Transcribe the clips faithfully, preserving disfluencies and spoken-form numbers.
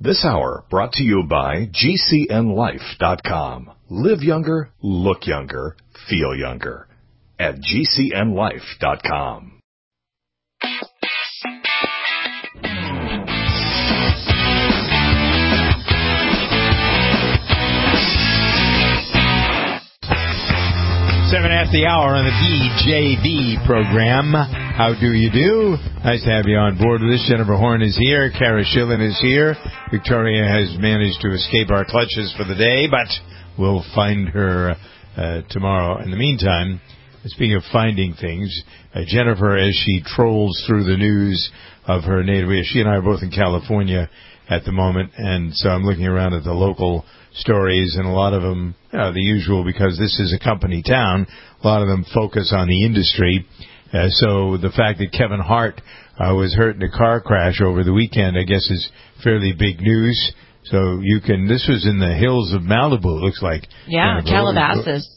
This hour brought to you by G C N life dot com. Live younger, look younger, feel younger at G C N life dot com. Seven at the hour on the B J B program. How do you do? Nice to have you on board with this. Jennifer Horn is here. Kara Schillen is here. Victoria has managed to escape our clutches for the day, but we'll find her uh, tomorrow. In the meantime, speaking of finding things, uh, Jennifer, as she trolls through the news of her native area, she and I are both in California at the moment, and so I'm looking around at the local stories, and a lot of them, you know, the usual, because this is a company town, a lot of them focus on the industry. Uh, so the fact that Kevin Hart uh, was hurt in a car crash over the weekend, I guess, is fairly big news. So you can, this was in the hills of Malibu, it looks like. Yeah, Calabasas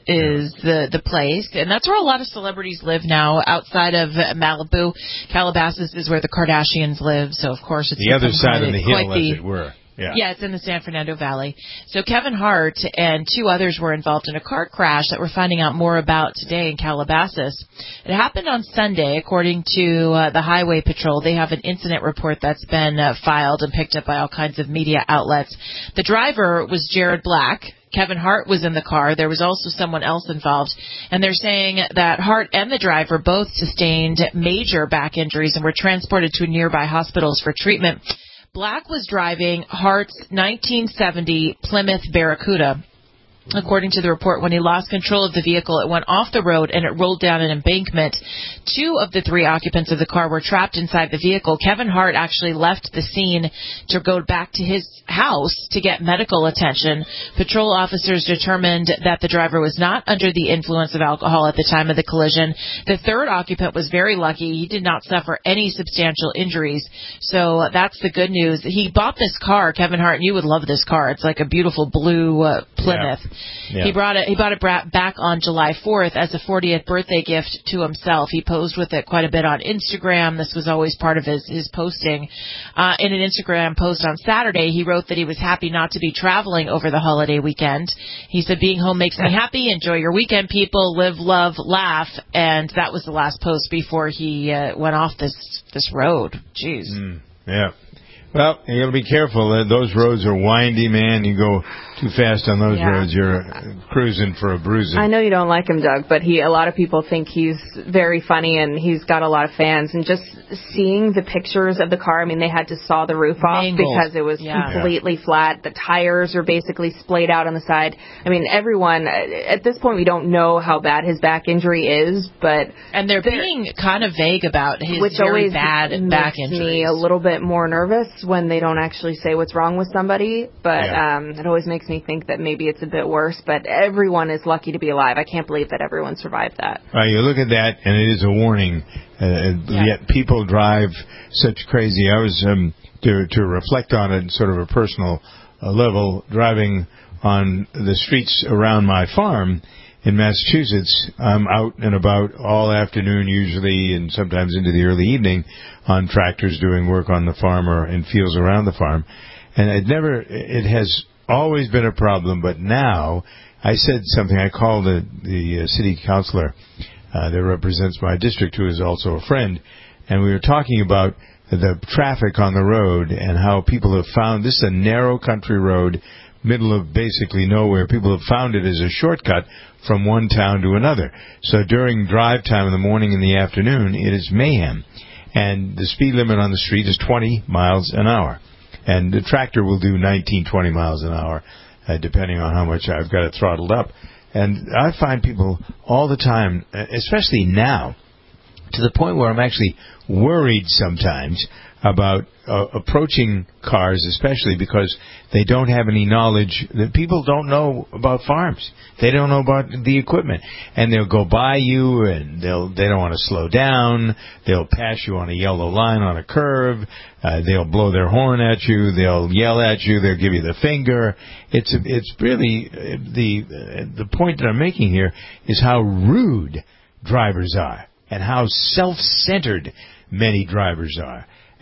is the the place, and that's where a lot of celebrities live now, outside of Malibu. Calabasas is where the Kardashians live, so of course it's the other side of the hill, the, as it were. Yeah. yeah, it's in the San Fernando Valley. So Kevin Hart and two others were involved in a car crash that we're finding out more about today in Calabasas. It happened on Sunday, according to uh, the Highway Patrol. They have an incident report that's been uh, filed and picked up by all kinds of media outlets. The driver was Jared Black. Kevin Hart was in the car. There was also someone else involved. And they're saying that Hart and the driver both sustained major back injuries and were transported to nearby hospitals for treatment. Black was driving Hart's nineteen seventy Plymouth Barracuda. According to the report, when he lost control of the vehicle, it went off the road and it rolled down an embankment. Two of the three occupants of the car were trapped inside the vehicle. Kevin Hart actually left the scene to go back to his house to get medical attention. Patrol officers determined that the driver was not under the influence of alcohol at the time of the collision. The third occupant was very lucky. He did not suffer any substantial injuries. So that's the good news. He bought this car, Kevin Hart, and you would love this car. It's like a beautiful blue uh, Plymouth. Yeah. Yeah. He brought it. He bought it back on July fourth as a fortieth birthday gift to himself. He posed with it quite a bit on Instagram. This was always part of his his posting. Uh, in an Instagram post on Saturday, he wrote that he was happy not to be traveling over the holiday weekend. He said, "Being home makes me happy. Enjoy your weekend, people. Live, love, laugh." And that was the last post before he uh, went off this this road. Jeez. Mm, yeah. Well, you got to be careful. Those roads are windy, man. You go too fast on those yeah. roads, you're cruising for a bruising. I know you don't like him, Doug, but he. A lot of people think he's very funny, and he's got a lot of fans. And just seeing the pictures of the car, I mean, they had to saw the roof off Mangled. because it was yeah. completely yeah. flat. The tires are basically splayed out on the side. I mean, everyone, at this point, we don't know how bad his back injury is, but... And they're, they're being kind of vague about his which very always bad back injuries. Makes me a little bit more nervous when they don't actually say what's wrong with somebody, but yeah. um, it always makes me think that maybe it's a bit worse, but everyone is lucky to be alive. I can't believe that everyone survived that. Right, you look at that, and it is a warning, uh, yeah. yet people drive such crazy. I was, um, to, to reflect on it sort of a personal uh, level, driving on the streets around my farm in Massachusetts. I'm out and about all afternoon usually, and sometimes into the early evening on tractors doing work on the farm or in fields around the farm. And it never, it has always been a problem, but now I said something. I called the, the uh, city councilor uh, that represents my district, who is also a friend, and we were talking about the traffic on the road and how people have found, this is a narrow country road, middle of basically nowhere. People have found it as a shortcut from one town to another. So during drive time in the morning and the afternoon, it is mayhem. And the speed limit on the street is twenty miles an hour. And the tractor will do nineteen, twenty miles an hour, uh, depending on how much I've got it throttled up. And I find people all the time, especially now, to the point where I'm actually worried sometimes about uh, approaching cars, especially because they don't have any knowledge. That people don't know about farms. They don't know about the equipment, and they'll go by you, and they'll they don't want to slow down. They'll pass you on a yellow line on a curve. Uh, they'll blow their horn at you. They'll yell at you. They'll give you the finger. It's it's really the the point that I'm making here is how rude drivers are and how self-centered many drivers are.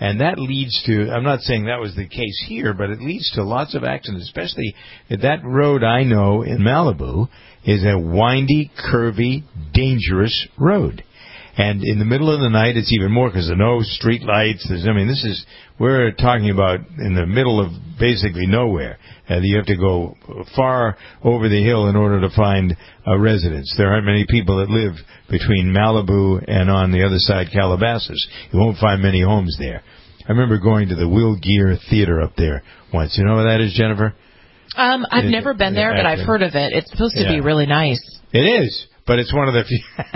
And that leads to, I'm not saying that was the case here, but it leads to lots of accidents, especially that road I know in Malibu is a windy, curvy, dangerous road. And in the middle of the night, it's even more because there are no street lights. There's, I mean, this is, we're talking about in the middle of basically nowhere. Uh, you have to go far over the hill in order to find a residence. There aren't many people that live between Malibu and on the other side, Calabasas. You won't find many homes there. I remember going to the Will Geer Theater up there once. You know where that is, Jennifer? Um, I've it, never been there, but I've heard of it. It's supposed to yeah. be really nice. It is. But it's one of the few...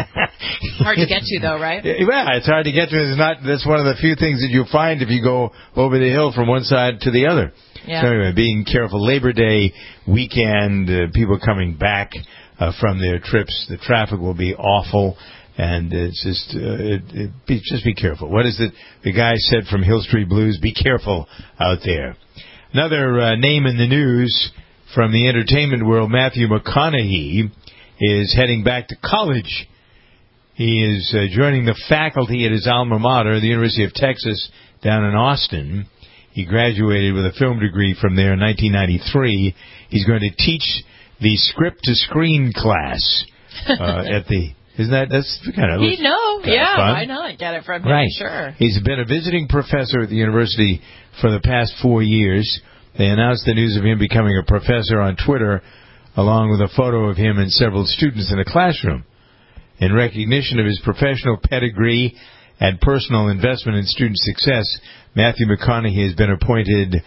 hard to get to, though, right? Yeah, it's hard to get to. It's not. That's one of the few things that you'll find if you go over the hill from one side to the other. Yeah. So anyway, being careful. Labor Day weekend, uh, people coming back uh, from their trips, the traffic will be awful, and it's just uh, it, it be, just be careful. What is it the guy said from Hill Street Blues? Be careful out there. Another uh, name in the news from the entertainment world, Matthew McConaughey, is heading back to college. He is uh, joining the faculty at his alma mater, the University of Texas, down in Austin. He graduated with a film degree from there in nineteen ninety-three. He's going to teach the script-to-screen class uh, at the... Isn't that... That's kind of... He know. Yeah, fun. why not get it from him? Right. Sure. He's been a visiting professor at the university for the past four years. They announced the news of him becoming a professor on Twitter, along with a photo of him and several students in a classroom. In recognition of his professional pedigree and personal investment in student success, Matthew McConaughey has been appointed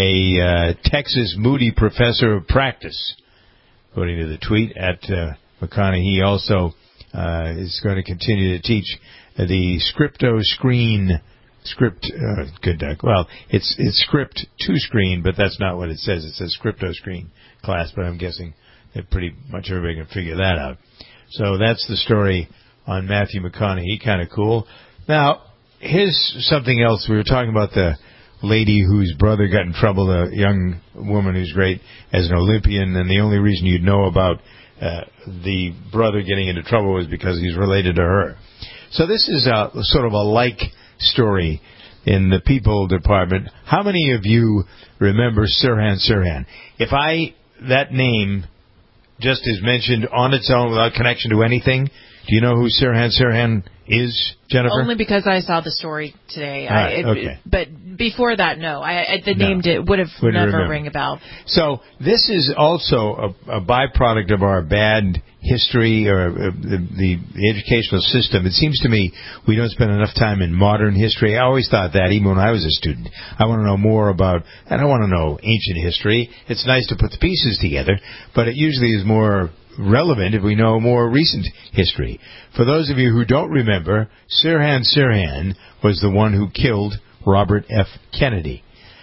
a uh, Texas Moody Professor of Practice. According to the tweet at uh, McConaughey, also uh, is going to continue to teach the Scripto-Screen script. Uh, good, Doug. Well, it's it's script to screen, but that's not what it says. It says Scripto-Screen class, but I'm guessing that pretty much everybody can figure that out. So that's the story on Matthew McConaughey. Kind of cool. Now, here's something else. We were talking about the lady whose brother got in trouble, a young woman who's great as an Olympian, and the only reason you'd know about uh, the brother getting into trouble was because he's related to her. So this is a, sort of a like story in the People Department. How many of you remember Sirhan Sirhan? If I... that name just is mentioned on its own without connection to anything. Do you know who Sirhan Sirhan is, Jennifer? Only because I saw the story today. All right, I, it, okay. But before that, no. I, I, the no. name did, would have Wouldn't never remember. ring a bell. So this is also a, a byproduct of our bad history or uh, the, the, the educational system. It seems to me we don't spend enough time in modern history. I always thought that, even when I was a student. I want to know more about, I don't want to know ancient history. It's nice to put the pieces together, but it usually is more relevant if we know more recent history. For those of you who don't remember, Sirhan Sirhan was the one who killed Robert F. Kennedy.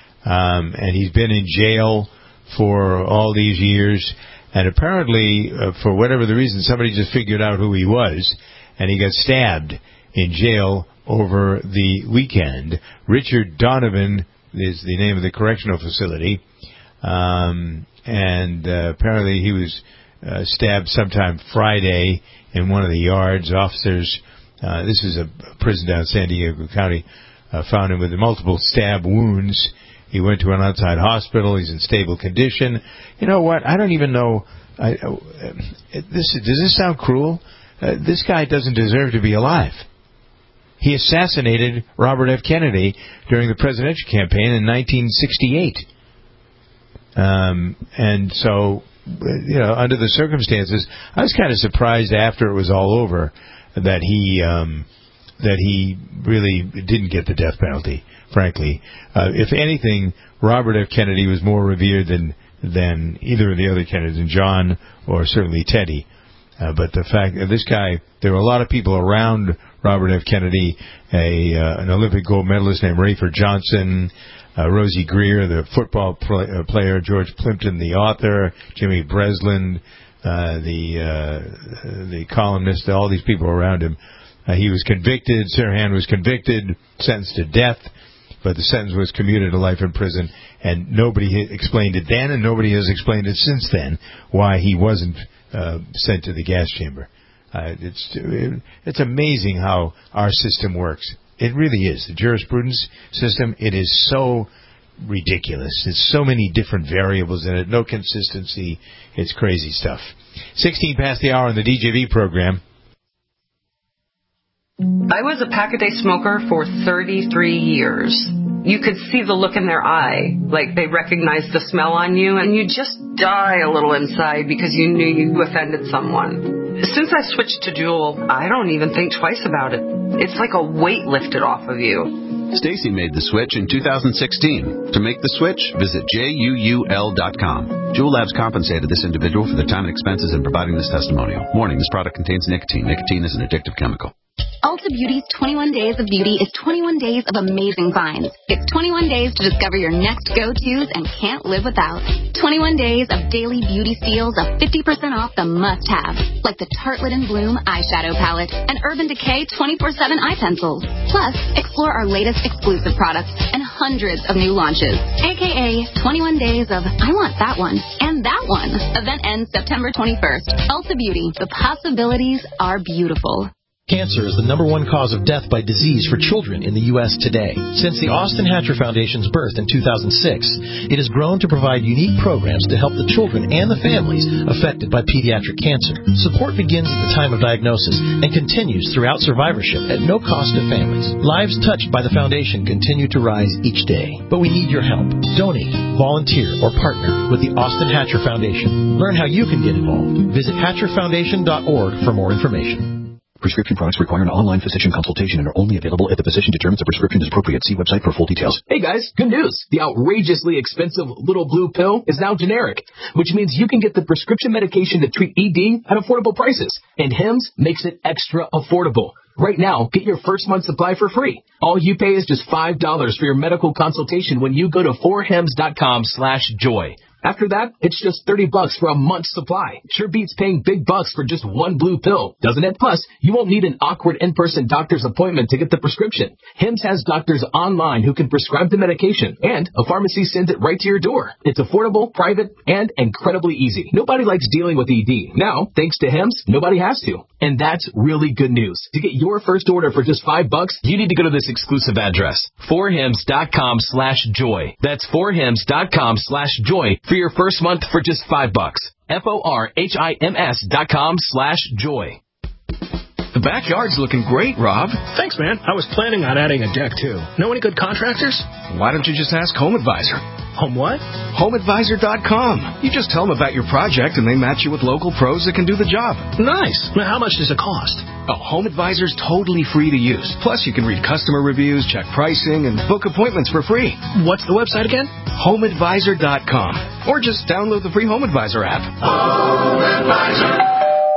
Um, and he's been in jail for all these years. And apparently, uh, for whatever the reason, somebody just figured out who he was, and he got stabbed in jail over the weekend. Richard Donovan is the name of the correctional facility. Um, and uh, apparently he was uh, stabbed sometime Friday in one of the yards. Officers, uh, this is a prison down in San Diego County, uh, found him with multiple stab wounds. He went to an outside hospital. He's in stable condition. You know what? I don't even know. I, uh, this does this sound cruel? Uh, this guy doesn't deserve to be alive. He assassinated Robert F. Kennedy during the presidential campaign in nineteen sixty-eight. Um, and so, you know, under the circumstances, I was kind of surprised after it was all over that he um, that he really didn't get the death penalty. Frankly, uh, if anything, Robert F. Kennedy was more revered than than either of the other Kennedys, than John or certainly Teddy. Uh, but the fact that this guy, there were a lot of people around Robert F. Kennedy, a uh, an Olympic gold medalist named Rayford Johnson, uh, Rosie Greer, the football play, uh, player, George Plimpton, the author, Jimmy Breslin, uh, the uh, the columnist, all these people around him. Uh, he was convicted. Sirhan was convicted, sentenced to death, but the sentence was commuted to life in prison, and nobody explained it then, and nobody has explained it since then, why he wasn't uh, sent to the gas chamber. Uh, it's it, it's amazing how our system works. It really is. The jurisprudence system, it is so ridiculous. There's so many different variables in it. No consistency. It's crazy stuff. sixteen past the hour on the D J V program. I was a pack-a-day smoker for thirty-three years. You could see the look in their eye, like they recognized the smell on you, and you just die a little inside because you knew you offended someone. Since I switched to Juul, I don't even think twice about it. It's like a weight lifted off of you. Stacy made the switch in two thousand sixteen. To make the switch, visit J U U L dot com. Juul Labs compensated this individual for their time and expenses in providing this testimonial. Warning, this product contains nicotine. Nicotine is an addictive chemical. Ulta Beauty's twenty-one Days of Beauty is twenty-one days of amazing finds. It's twenty-one days to discover your next go-tos and can't live without. twenty-one days of daily beauty steals of fifty percent off the must-haves, like the Tartelette and Bloom eyeshadow palette and Urban Decay twenty-four seven eye pencils. Plus, explore our latest exclusive products and hundreds of new launches, a k a twenty-one days of I want that one and that one. Event ends September twenty-first. Ulta Beauty. The possibilities are beautiful. Cancer is the number one cause of death by disease for children in the U S today. Since the Austin Hatcher Foundation's birth in two thousand six, it has grown to provide unique programs to help the children and the families affected by pediatric cancer. Support begins at the time of diagnosis and continues throughout survivorship at no cost to families. Lives touched by the foundation continue to rise each day, but we need your help. Donate, volunteer, or partner with the Austin Hatcher Foundation. Learn how you can get involved. Visit hatcher foundation dot org for more information. Prescription products require an online physician consultation and are only available if the physician determines a prescription is appropriate. See website for full details. Hey guys, good news. The outrageously expensive little blue pill is now generic, which means you can get the prescription medication to treat E D at affordable prices. And Hims makes it extra affordable. Right now, get your first month supply for free. All you pay is just five dollars for your medical consultation when you go to four hims dot com slash joy. After that, it's just thirty bucks for a month's supply. Sure beats paying big bucks for just one blue pill, doesn't it? Plus, you won't need an awkward in-person doctor's appointment to get the prescription. Hims has doctors online who can prescribe the medication, and a pharmacy sends it right to your door. It's affordable, private, and incredibly easy. Nobody likes dealing with E D. Now, thanks to Hims, nobody has to. And that's really good news. To get your first order for just five bucks, you need to go to this exclusive address, four hims dot com slash joy. That's four hims dot com slash joy for your first month for just five bucks. F O R H I M S dot com slash joy. The backyard's looking great, Rob. Thanks, man. I was planning on adding a deck, too. Know any good contractors? Why don't you just ask Home Advisor? Home what? home advisor dot com. You just tell them about your project, and they match you with local pros that can do the job. Nice. Now, how much does it cost? Oh, Home Advisor's totally free to use. Plus, you can read customer reviews, check pricing, and book appointments for free. What's the website again? home advisor dot com. Or just download the free Home Advisor app. Home Advisor.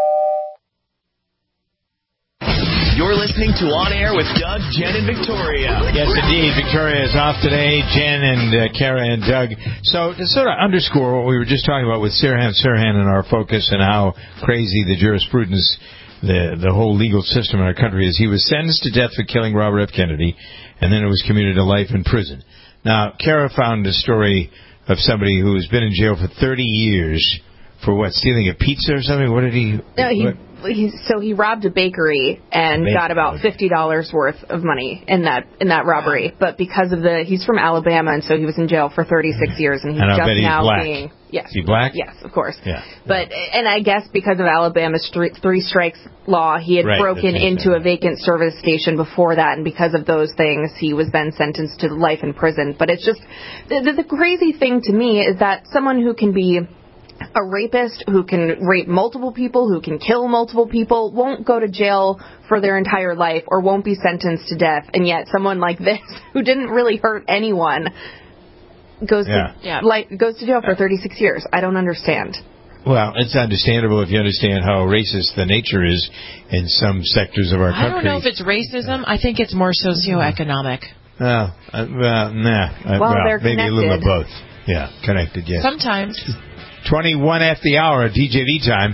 You're listening to On Air with Doug, Jen, and Victoria. Yes, indeed. Victoria is off today. Jen and uh, Kara and Doug. So to sort of underscore what we were just talking about with Sirhan Sirhan and our focus and how crazy the jurisprudence, the the whole legal system in our country is, he was sentenced to death for killing Robert F. Kennedy, and then it was commuted to life in prison. Now, Kara found a story of somebody who's been in jail for thirty years for what, stealing a pizza or something? What did he... No, he... What? He, so he robbed a bakery and Bakery. got about fifty dollars worth of money in that in that robbery. But because of the, he's from Alabama, and so he was in jail for thirty-six years, and he's and just he's now black. being yes, Is he black? Yes, of course. Yeah. But and I guess because of Alabama's three, three strikes law, he had Right, broken into a vacant service station before that, and because of those things, he was then sentenced to life in prison. But it's just the, the, the crazy thing to me is that someone who can be a rapist, who can rape multiple people, who can kill multiple people, won't go to jail for their entire life or won't be sentenced to death. And yet someone like this, who didn't really hurt anyone, goes yeah. to yeah. like goes to jail for thirty-six years. I don't understand. Well, it's understandable if you understand how racist the nature is in some sectors of our country. I don't know if it's racism. I think it's more socioeconomic. Oh, uh, well, nah. Uh, well, well they're maybe connected. a little of both. Yeah, connected, yes. Sometimes. twenty-one after the hour at D J V time.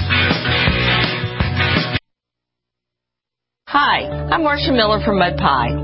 Hi, I'm Marcia Miller from Mud Pie.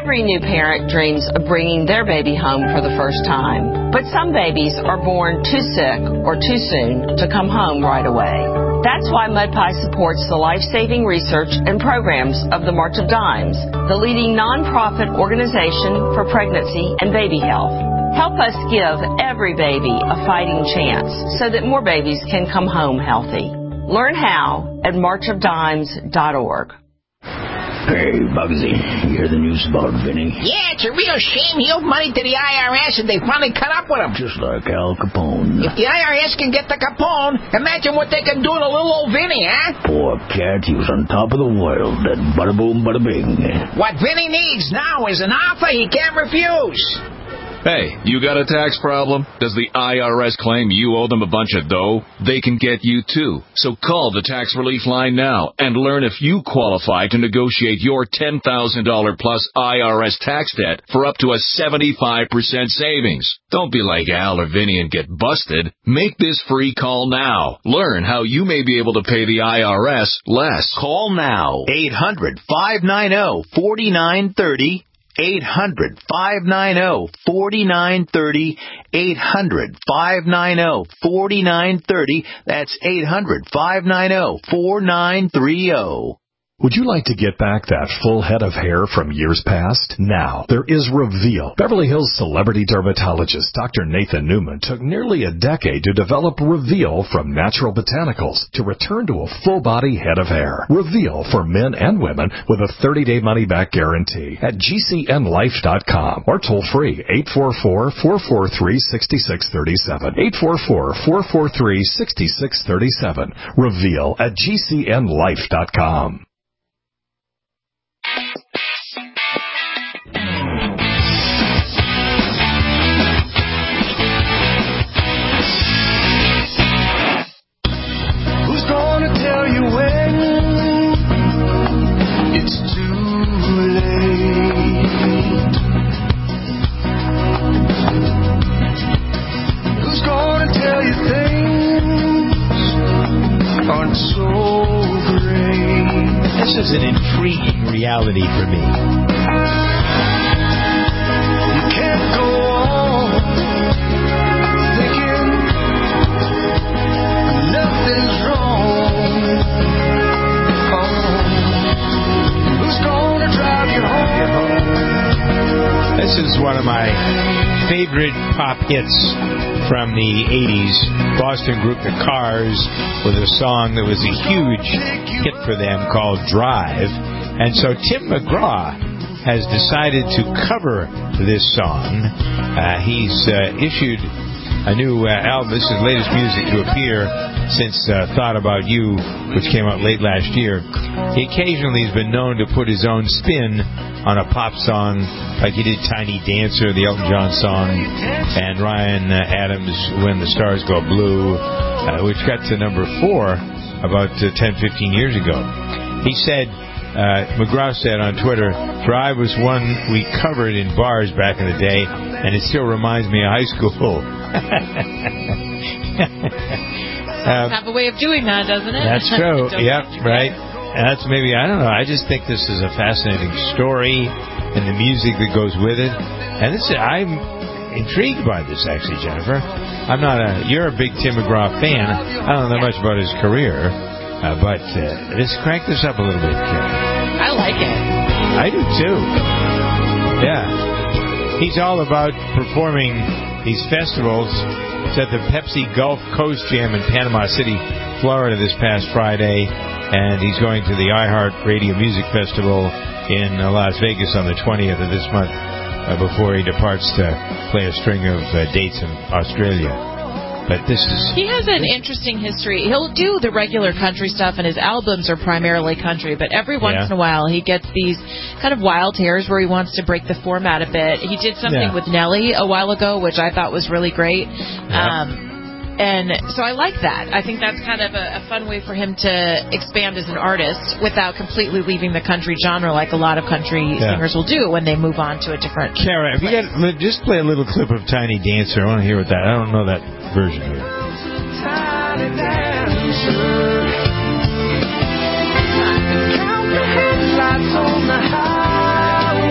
Every new parent dreams of bringing their baby home for the first time. But some babies are born too sick or too soon to come home right away. That's why MudPie supports the life-saving research and programs of the March of Dimes, the leading nonprofit organization for pregnancy and baby health. Help us give every baby a fighting chance so that more babies can come home healthy. Learn how at march of dimes dot org. Hey, Bugsy, you hear the news about Vinny? Yeah, it's a real shame he owed money to the I R S and they finally cut up with him. Just like Al Capone. If the I R S can get the Capone, imagine what they can do to little old Vinny, huh? Poor cat, he was on top of the world. That bada boom, bada bing. What Vinny needs now is an offer he can't refuse. Hey, you got a tax problem? Does the I R S claim you owe them a bunch of dough? They can get you too. So call the tax relief line now and learn if you qualify to negotiate your ten thousand dollars plus I R S tax debt for up to a seventy-five percent savings. Don't be like Al or Vinny and get busted. Make this free call now. Learn how you may be able to pay the I R S less. Call now. eight hundred, five nine zero, four nine three zero. eight hundred, five nine zero, four nine three zero. eight hundred, five nine zero, four nine three zero. That's eight hundred, five nine zero, four nine three zero. Would you like to get back that full head of hair from years past? Now, there is Reveal. Beverly Hills celebrity dermatologist Doctor Nathan Newman took nearly a decade to develop Reveal from natural botanicals to return to a full-body head of hair. Reveal for men and women with a thirty-day money-back guarantee at G C N life dot com or toll free eight four four, four four three, six six three seven. eight four four, four four three, six six three seven. Reveal at G C N life dot com. Who's gonna tell you when it's too late? Who's gonna tell you things aren't so great? This is an intriguing reality for me. You can't go on thinking nothing's wrong. Oh, who's gonna drive you home? This is one of my favorite pop hits from the eighties. Boston group The Cars with a song that was a huge hit for them called Drive. And so Tim McGraw has decided to cover this song. Uh, he's uh, issued a new uh, album. This is the latest music to appear since uh, Thought About You, which came out late last year. He occasionally has been known to put his own spin on a pop song, like he did Tiny Dancer, the Elton John song, and Ryan uh, Adams' When the Stars Go Blue, uh, which got to number four about uh, ten, fifteen years ago. He said, uh, McGraw said on Twitter, Drive was one we covered in bars back in the day, and it still reminds me of high school. uh, have a way of doing that, doesn't it? That's true. Yep, right. And that's maybe, I don't know, I just think this is a fascinating story and the music that goes with it. And this, I'm intrigued by this, actually, Jennifer. I'm not a, you're a big Tim McGraw fan. I don't know that much about his career, uh, but uh, let's crank this up a little bit, Karen. I like it. I do, too. Yeah. He's all about performing these festivals. It's at the Pepsi Gulf Coast Jam in Panama City, Florida this past Friday. And he's going to the iHeart Radio Music Festival in uh, Las Vegas on the twentieth of this month uh, before he departs to play a string of uh, dates in Australia. But this is... He has an interesting history. He'll do the regular country stuff, and his albums are primarily country, but every once Yeah. in a while he gets these kind of wild hairs where he wants to break the format a bit. He did something Yeah. with Nelly a while ago, which I thought was really great. Yeah. Um, And so I like that. I think that's kind of a, a fun way for him to expand as an artist without completely leaving the country genre like a lot of country Yeah. singers will do when they move on to a different Kara, if you got, just play a little clip of Tiny Dancer. I want to hear what that. I don't know that version of it. Tiny dancer, count the headlights on the highway. Wow,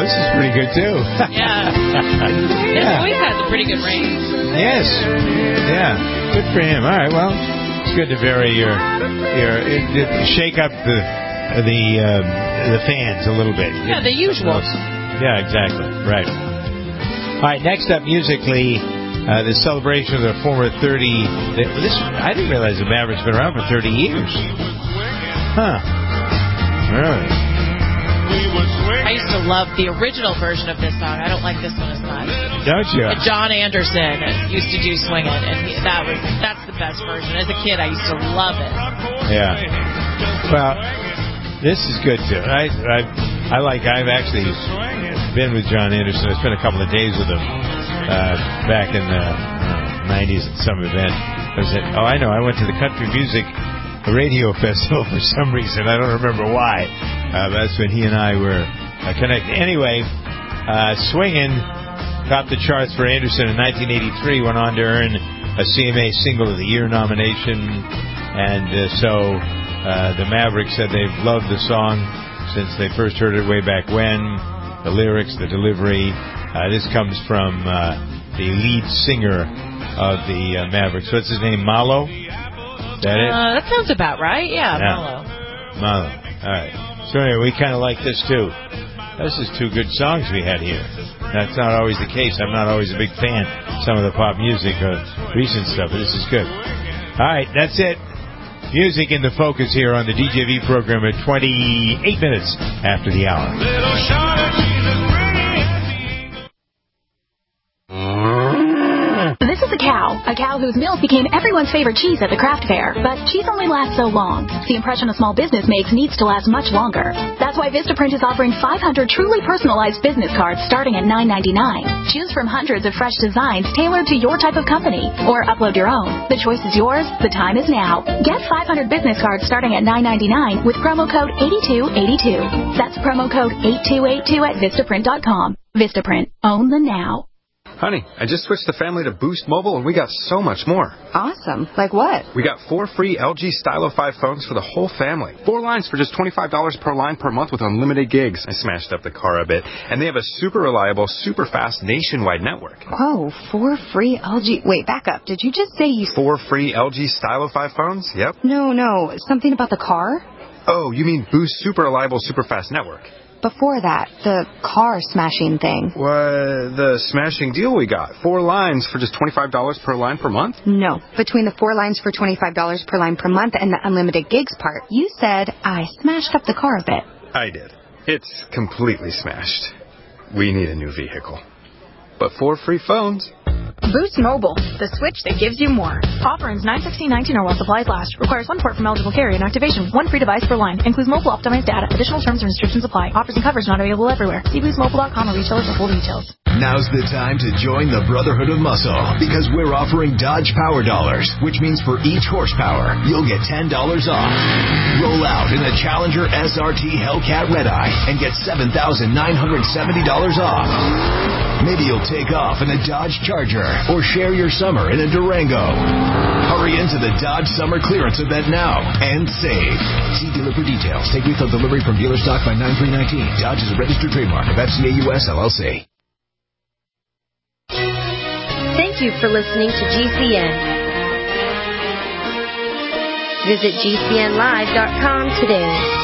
this is pretty good, too. Yeah. Yeah. His voice has a pretty good range. Yes. Yeah. Good for him. All right, well, it's good to vary your, your it, it, shake up the the um, the fans a little bit. Yeah, the usual. Yeah, exactly. Right. All right, next up musically, uh, the celebration of the former thirty... This I didn't realize the Mavericks been around for thirty years. Huh. Really? I used to love the original version of this song. I don't like this one as much. Don't you? But John Anderson used to do Swing It, and he, that was that's the best version. As a kid, I used to love it. Yeah. Well, this is good too. I I I like. I've actually been with John Anderson. I spent a couple of days with him uh, back in the uh, nineties at some event. I was at, oh, I know. I went to the Country Music Radio Festival for some reason. I don't remember why. Uh, that's when he and I were uh, connected. Anyway, uh, Swingin' topped the charts for Anderson in nineteen eighty-three, went on to earn a C M A Single of the Year nomination, and uh, so uh, the Mavericks said they've loved the song since they first heard it way back when. The lyrics, the delivery. Uh, this comes from uh, the lead singer of the uh, Mavericks. What's his name? Malo? Is that it? Uh, that sounds about right. Yeah, yeah. Malo. Malo. All right. So anyway, we kind of like this too. This is two good songs we had here. That's not always the case. I'm not always a big fan of some of the pop music or recent stuff, but this is good. All right, that's it. Music in the focus here on the D J V program at twenty-eight minutes after the hour. This is a cow, a cow whose milk became everyone's favorite cheese at the craft fair. But cheese only lasts so long. The impression a small business makes needs to last much longer. That's why Vistaprint is offering five hundred truly personalized business cards starting at nine ninety-nine. Choose from hundreds of fresh designs tailored to your type of company, or upload your own. The choice is yours. The time is now. Get five hundred business cards starting at nine ninety-nine with promo code eighty-two eighty-two. That's promo code eighty-two eighty-two at Vistaprint dot com. Vistaprint. Own the now. Honey, I just switched the family to Boost Mobile, and we got so much more. Awesome. Like what? We got four free L G Stylo five phones for the whole family. Four lines for just twenty-five dollars per line per month with unlimited gigs. I smashed up the car a bit. And they have a super reliable, super fast nationwide network. Whoa, four free L G... Wait, back up. Did you just say you... Four free L G Stylo five phones? Yep. No, no. Something about the car? Oh, you mean Boost Super Reliable, Super Fast Network. Before that, the car smashing thing. What? The smashing deal we got. Four lines for just twenty-five dollars per line per month? No. Between the four lines for twenty-five dollars per line per month and the unlimited gigs part, you said I smashed up the car a bit. I did. It's completely smashed. We need a new vehicle. But four free phones. Boost Mobile, the switch that gives you more. Offer ends nine sixteen nineteen or while supplies last. Requires one port from eligible carrier and activation. One free device per line. Includes mobile optimized data. Additional terms and restrictions apply. Offers and coverage not available everywhere. See boost mobile dot com or retailers for full details. Now's the time to join the Brotherhood of Muscle because we're offering Dodge Power Dollars, which means for each horsepower, you'll get ten dollars off. Roll out in a Challenger S R T Hellcat Redeye and get seven thousand nine hundred seventy dollars off. Maybe you'll take off in a Dodge Charger or share your summer in a Durango. Hurry into the Dodge Summer Clearance event now and save. See dealer for details. Take retail delivery from dealer stock by nine three nineteen. Dodge is a registered trademark of F C A U S L L C. Thank you for listening to G C N. Visit G C N live dot com today.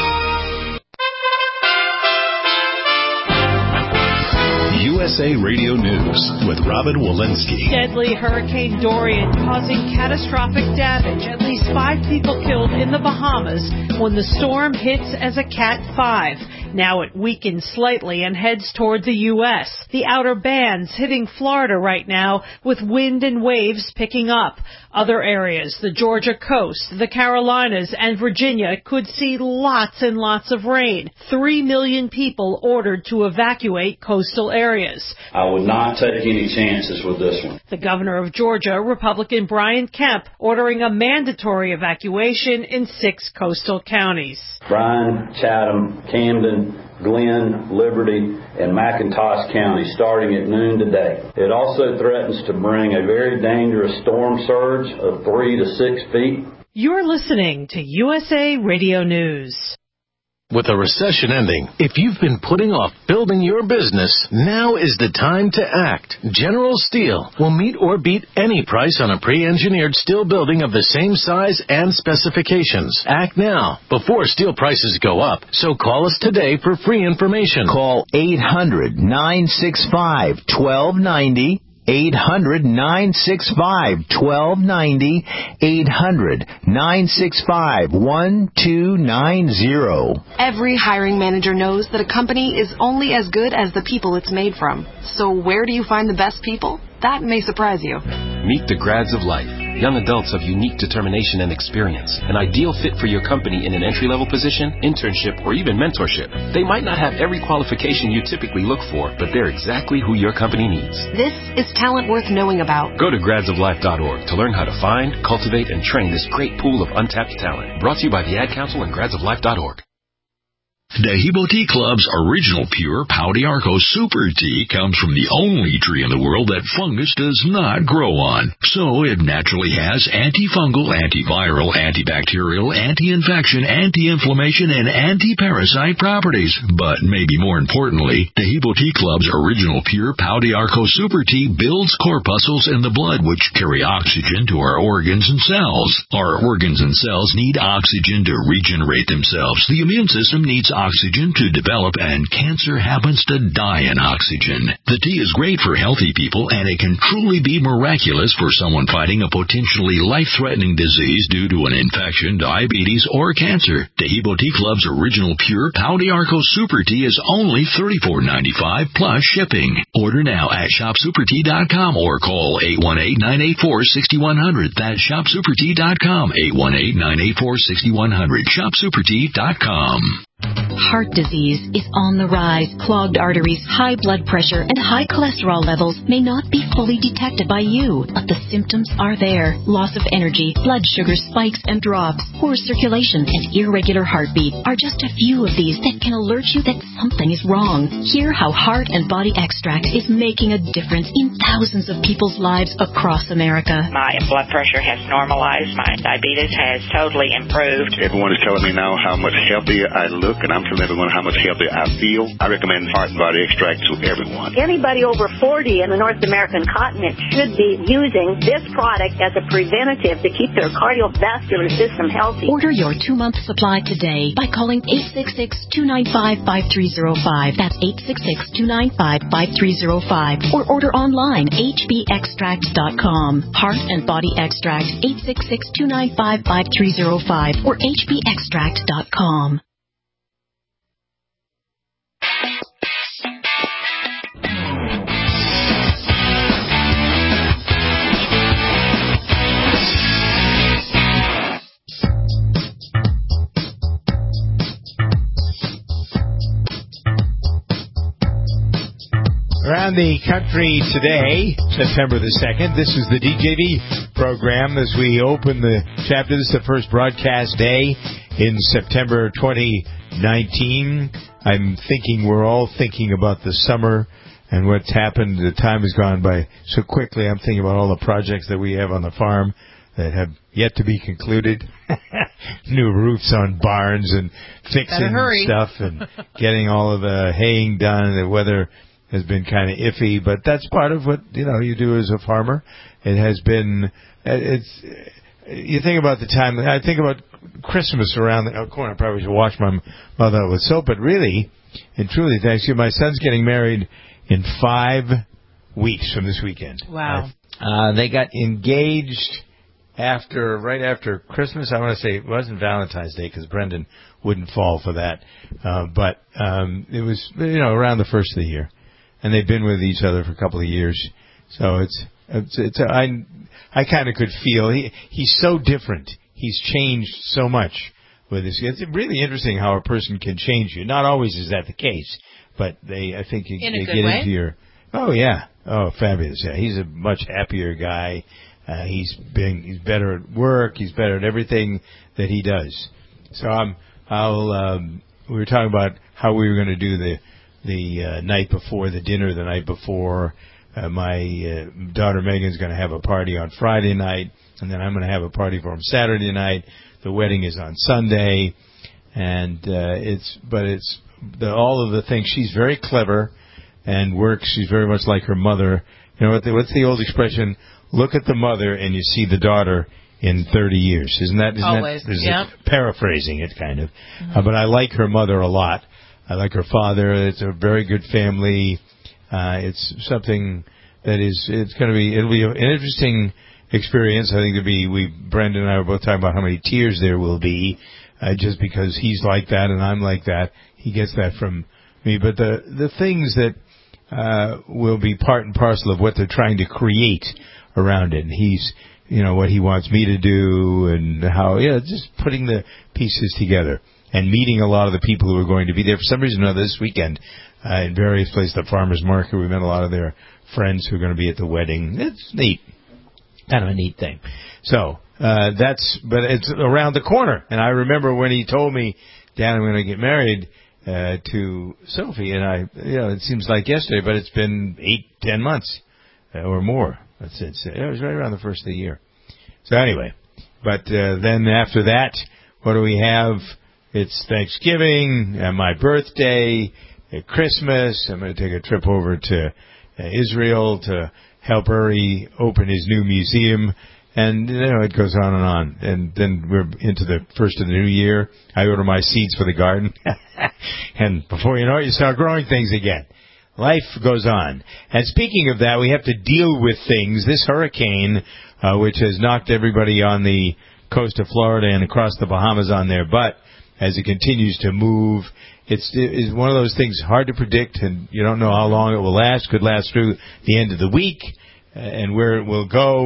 U S A Radio News with Robin Walensky. Deadly Hurricane Dorian causing catastrophic damage. At least five people killed in the Bahamas when the storm hits as a Cat five. Now it weakens slightly and heads toward the U S. The outer bands hitting Florida right now with wind and waves picking up. Other areas, the Georgia coast, the Carolinas, and Virginia could see lots and lots of rain. Three million people ordered to evacuate coastal areas. I would not take any chances with this one. The governor of Georgia, Republican Brian Kemp, ordering a mandatory evacuation in six coastal counties. Bryan, Chatham, Camden, Glenn, Liberty, and McIntosh County starting at noon today. It also threatens to bring a very dangerous storm surge of three to six feet. You're listening to U S A Radio News. With a recession ending, if you've been putting off building your business, now is the time to act. General Steel will meet or beat any price on a pre-engineered steel building of the same size and specifications. Act now, before steel prices go up. So call us today for free information. Call eight hundred, nine six five, one two nine zero. eight hundred, nine six five, one two nine zero. eight hundred, nine six five, one two nine zero. Every hiring manager knows that a company is only as good as the people it's made from. So where do you find the best people? That may surprise you. Meet the grads of life. Young adults of unique determination and experience. An ideal fit for your company in an entry-level position, internship, or even mentorship. They might not have every qualification you typically look for, but they're exactly who your company needs. This is talent worth knowing about. Go to grads of life dot org to learn how to find, cultivate, and train this great pool of untapped talent. Brought to you by the Ad Council and grads of life dot org. Dehebo Tea Club's original pure Pau d'Arco Super Tea comes from the only tree in the world that fungus does not grow on. So it naturally has antifungal, antiviral, antibacterial, anti-infection, anti-inflammation, and anti-parasite properties. But maybe more importantly, Dehebo Tea Club's original pure Pau d'Arco Super Tea builds corpuscles in the blood which carry oxygen to our organs and cells. Our organs and cells need oxygen to regenerate themselves. The immune system needs oxygen oxygen to develop, and cancer happens to die in oxygen. The tea is great for healthy people, and it can truly be miraculous for someone fighting a potentially life-threatening disease due to an infection, diabetes, or cancer. Dehebo Tea Club's original pure Pau d'Arco Super Tea is only thirty-four dollars and ninety-five cents plus shipping. Order now at shop super tea dot com or call eight one eight, nine eight four, six one zero zero. That's shop super tea dot com, eight one eight, nine eight four, six one zero zero, shop super tea dot com. Heart disease is on the rise. Clogged arteries, high blood pressure, and high cholesterol levels may not be fully detected by you, but the symptoms are there. Loss of energy, blood sugar spikes and drops, poor circulation, and irregular heartbeat are just a few of these that can alert you that something is wrong. Hear how Heart and Body Extract is making a difference in thousands of people's lives across America. My blood pressure has normalized. My diabetes has totally improved. Everyone is telling me now how much healthier I look, and I'm telling everyone how much healthier I feel. I recommend Heart and Body Extract to everyone. Anybody over forty in the North American continent should be using this product as a preventative to keep their cardiovascular system healthy. Order your two-month supply today by calling eight six six, two nine five, five three zero five. That's eight six six, two nine five, five three zero five. Or order online, h b extract dot com. Heart and Body Extract, eight six six, two nine five, five three zero five or h b extract dot com. Around the country today, September the second, this is the D J V program as we open the chapter. This is the first broadcast day in September twenty nineteen. I'm thinking we're all thinking about the summer and what's happened. The time has gone by so quickly. I'm thinking about all the projects that we have on the farm that have yet to be concluded. New roofs on barns and fixing stuff and getting all of the haying done. The weather has been kind of iffy, but that's part of what, you know, you do as a farmer. It has been, it's, you think about the time, I think about Christmas around the corner. I probably should wash my mouth out with soap, but really, and truly, thanks to you, my son's getting married in five weeks from this weekend. Wow. Uh, they got engaged after, right after Christmas. I want to say it wasn't Valentine's Day because Brendan wouldn't fall for that. Uh, but, um, it was, you know, around the first of the year. And they've been with each other for a couple of years. So it's, it's, it's a, I, I kind of could feel he, he's so different. He's changed so much with this. It's really interesting how a person can change you. Not always is that the case, but they, I think you, In a they good get way? into your, oh yeah. Oh, fabulous. Yeah. He's a much happier guy. Uh, he's been, he's better at work. He's better at everything that he does. So I'm, I'll, um, we were talking about how we were going to do the, the uh, night before, the dinner the night before. Uh, my uh, daughter Megan's going to have a party on Friday night, and then I'm going to have a party for him Saturday night. The wedding is on Sunday, and uh, it's but it's the, all of the things. She's very clever and works. She's very much like her mother. You know what? The, what's the old expression? Look at the mother and you see the daughter in thirty years. Isn't that? Isn't Always. That, Yep. it, paraphrasing it, kind of. Mm-hmm. Uh, but I like her mother a lot. I like her father. It's a very good family. Uh, it's something that is. It's going to be. It'll be an interesting experience. I think it'll be. We Brendan and I were both talking about how many tears there will be, uh, just because he's like that and I'm like that. He gets that from me. But the the things that uh, will be part and parcel of what they're trying to create around it. And he's, you know, what he wants me to do and how, yeah, just putting the pieces together and meeting a lot of the people who are going to be there. For some reason or another, this weekend, uh, in various places, the farmers market, we met a lot of their friends who are going to be at the wedding. It's neat. Kind of a neat thing. So, uh, that's, but it's around the corner. And I remember when he told me, Dan, I'm going to get married, uh, to Sophie. And I, you know, it seems like yesterday, but it's been eight, ten months uh, or more. That's it. It was right around the first of the year. So anyway, but uh, then after that, what do we have? It's Thanksgiving, and my birthday, at Christmas. I'm going to take a trip over to uh, Israel to help Uri open his new museum. And, you know, it goes on and on. And then we're into the first of the new year. I order my seeds for the garden. And before you know it, you start growing things again. Life goes on. And speaking of that, we have to deal with things. This hurricane, uh, which has knocked everybody on the coast of Florida and across the Bahamas on their butt as it continues to move, it's, it's one of those things hard to predict, and you don't know how long it will last. Could last through the end of the week, uh, and where it will go.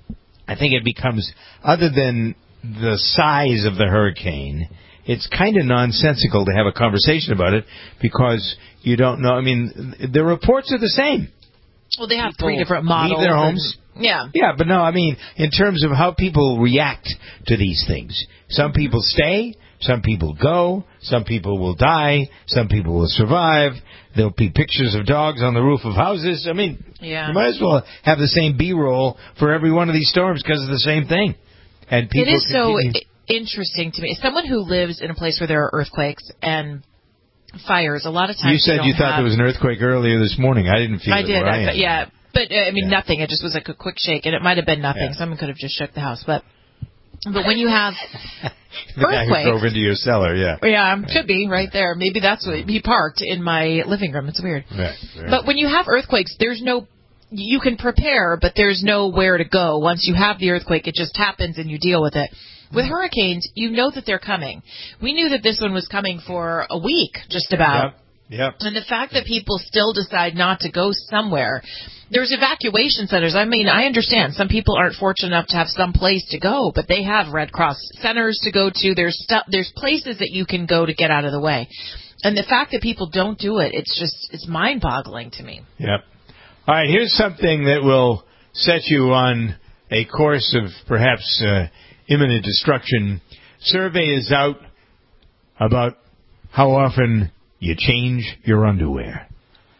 I think it becomes, other than the size of the hurricane, it's kind of nonsensical to have a conversation about it because you don't know. I mean, the reports are the same. Well, they have People three different models. leave their homes. And, yeah. Yeah, but no, I mean, in terms of how people react to these things. Some people stay, some people go, some people will die, some people will survive. There'll be pictures of dogs on the roof of houses. I mean, yeah. you might as well have the same B-roll for every one of these storms because it's the same thing. And people it is continue. so interesting to me. As someone who lives in a place where there are earthquakes and fires, a lot of times you said you, you thought have, there was an earthquake earlier this morning. I didn't feel I it did, where I, I, am. yeah, but uh, I mean Yeah. nothing. It just was like a quick shake, and it might have been nothing. Yeah. Someone could have just shook the house, but but when you have the guy who earthquakes, drove into your cellar, yeah, yeah, could be right there. Maybe that's what he parked in my living room. It's weird. Right, right. But when you have earthquakes, there's no. You can prepare, but there's nowhere to go. Once you have the earthquake, it just happens and you deal with it. With hurricanes, you know that they're coming. We knew that this one was coming for a week, just about. Yep. Yep. And the fact that people still decide not to go somewhere. There's evacuation centers. I mean, I understand some people aren't fortunate enough to have some place to go, but they have Red Cross centers to go to. There's stuff. There's places that you can go to get out of the way. And the fact that people don't do it, it's just it's mind-boggling to me. Yep. All right, here's something that will set you on a course of perhaps uh, imminent destruction. Survey is out about how often you change your underwear.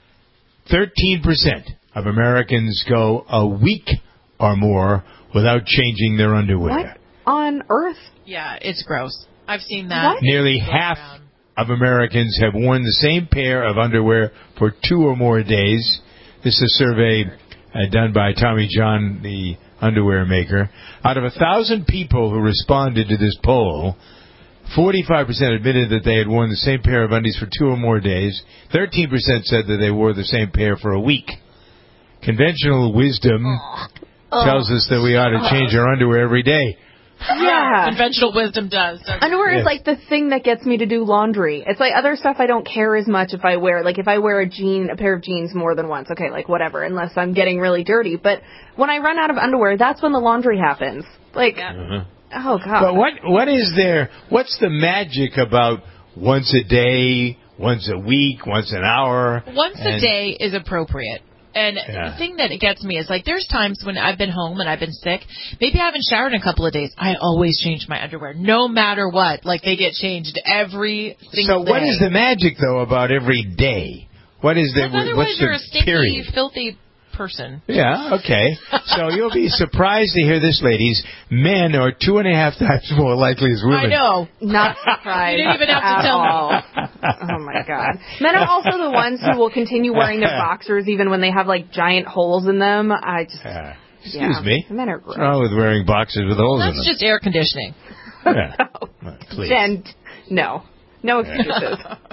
thirteen percent of Americans go a week or more without changing their underwear. What on earth? Yeah, it's gross. I've seen that. What? Nearly half around. of Americans have worn the same pair of underwear for two or more days. This is a survey uh, done by Tommy John, the underwear maker. Out of a thousand people who responded to this poll, forty-five percent admitted that they had worn the same pair of undies for two or more days. thirteen percent said that they wore the same pair for a week. Conventional wisdom Oh. tells us that we ought to change our underwear every day. Yeah. Conventional wisdom does. doesn't it? Underwear Yes. is like the thing that gets me to do laundry. It's like other stuff I don't care as much if I wear. Like if I wear a jean, a pair of jeans more than once, okay, like whatever, unless I'm getting really dirty. But when I run out of underwear, that's when the laundry happens. Like, Uh-huh. oh God. But what what is there? What's the magic about once a day, once a week, once an hour? Once a and- day is appropriate. And Yeah. the thing that gets me is, like, there's times when I've been home and I've been sick. Maybe I haven't showered in a couple of days. I always change my underwear, no matter what. Like, they get changed every single So day. what is the magic though about every day? What is the Because otherwise what's you're a the stinky, period? filthy person. Yeah, okay. So you'll be surprised to hear this, ladies. Men are two and a half times more likely as women. I know. Not surprised. You didn't even have to at tell all. me. Oh, my God. Men are also the ones who will continue wearing their boxers even when they have, like, giant holes in them. I just... Uh, excuse yeah. me. Men are What's gross. wrong with wearing boxers with holes That's in them? just air conditioning. Yeah. Uh, please. Jen, no. No excuses.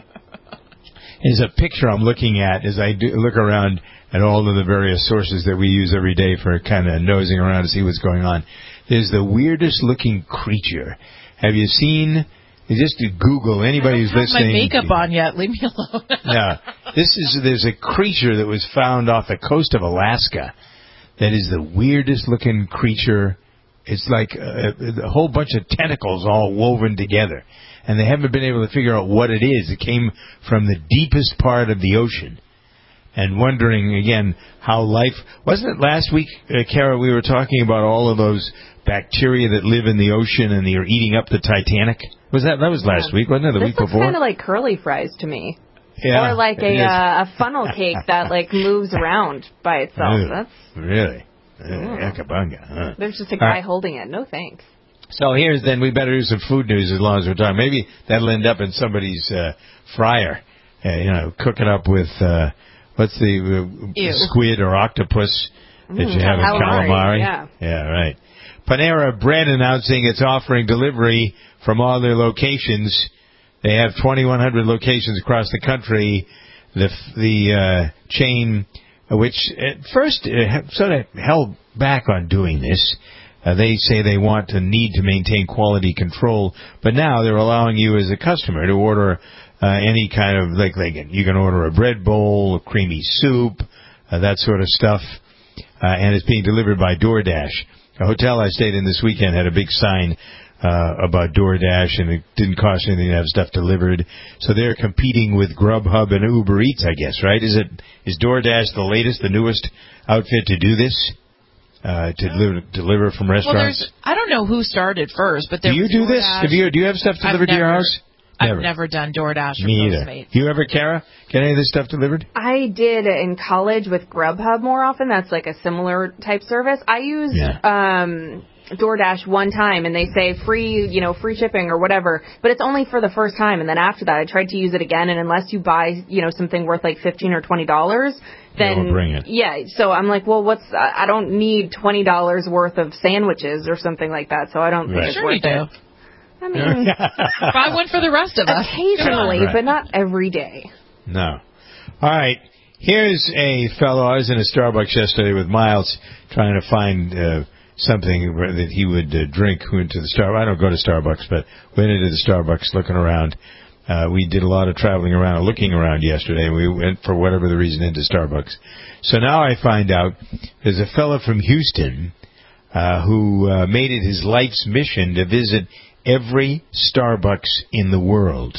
Is a picture I'm looking at as I do look around at all of the various sources that we use every day for kind of nosing around to see what's going on. There's the weirdest looking creature. Have you seen? Just to Google anybody who's I don't have listening. my makeup on yet. Leave me alone. No, this is there's a creature that was found off the coast of Alaska. That is the weirdest looking creature. It's like a, a whole bunch of tentacles all woven together. And they haven't been able to figure out what it is. It came from the deepest part of the ocean. And wondering, again, how life... Wasn't it last week, uh, Kara, we were talking about all of those bacteria that live in the ocean and they are eating up the Titanic? Was that that was last Yeah. week, wasn't it? The this week looks before? kind of like curly fries to me. Yeah, or like it a is. uh, a funnel cake that like moves around by itself. Ew, That's really? Uh, Yakabunga, huh? There's just a All guy right. holding it. No thanks. So here's then, we better do some food news as long as we're talking. Maybe that'll end up in somebody's uh, fryer, uh, you know, cooking up with, uh, what's the uh, Ew. squid or octopus that Mm, you have in calamari, calamari? yeah. Yeah, right. Panera Bread announcing it's offering delivery from all their locations. They have twenty-one hundred locations across the country. The, the uh, chain, which at first uh, sort of held back on doing this. Uh, they say they want to need to maintain quality control, but now they're allowing you as a customer to order uh, any kind of, like, like you can order a bread bowl, a creamy soup, uh, that sort of stuff, uh, and it's being delivered by DoorDash. A hotel I stayed in this weekend had a big sign uh, about DoorDash, and it didn't cost anything to have stuff delivered. So they're competing with Grubhub and Uber Eats, I guess, right? Is it is DoorDash the latest, the newest outfit to do this? Uh, to deliver, deliver from Well, restaurants? there's, I don't know who started first, but there Do you was do this? DoorDash. Have you, do you have stuff delivered I've to your never- house? I've never done DoorDash or Me either. Postmates. You ever, Kara, get any of this stuff delivered? I did in college with Grubhub more often. That's like a similar type service. I used Yeah. um, DoorDash one time, and they say free, you know, free shipping or whatever. But it's only for the first time, and then after that, I tried to use it again. And unless you buy, you know, something worth like fifteen or twenty dollars, then won't bring it. yeah. So I'm like, well, what's? I don't need twenty dollars worth of sandwiches or something like that. So I don't think Right. it's Sure worth you it. do. I mean, Buy one for the rest of us. occasionally, Right. but not every day. No. All right. Here's a fellow. I was in a Starbucks yesterday with Miles trying to find uh, something that he would uh, drink. We went to the Starbucks. I don't go to Starbucks, but went into the Starbucks looking around. Uh, we did a lot of traveling around and looking around yesterday. We went, for whatever the reason, into Starbucks. So now I find out there's a fellow from Houston uh, who uh, made it his life's mission to visit every Starbucks in the world.